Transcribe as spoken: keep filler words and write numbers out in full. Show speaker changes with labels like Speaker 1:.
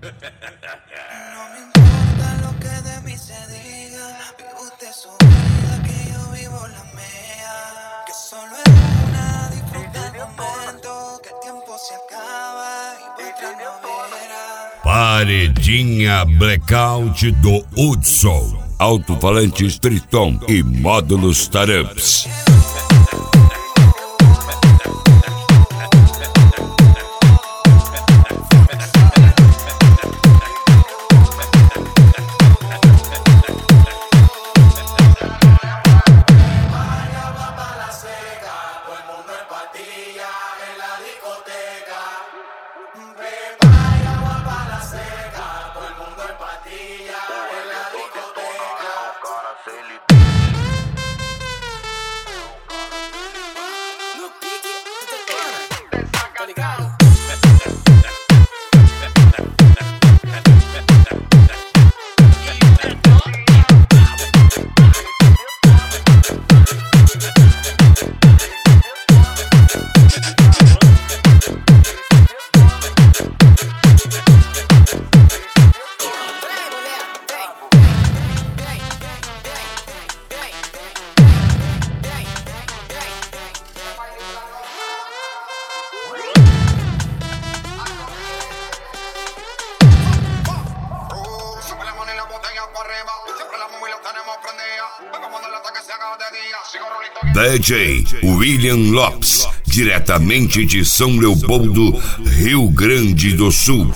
Speaker 1: No me importa lo que de mí se diga, vive usted su vida, que yo vivo la mía. Que solo es una, disfruta el momento, que el tiempo se acaba y vuestra no verá.
Speaker 2: Paredinha Blackout do Hudson. Alto-falantes Triton e módulos Taramps. D J William Lopes, diretamente de São Leopoldo, Rio Grande do Sul.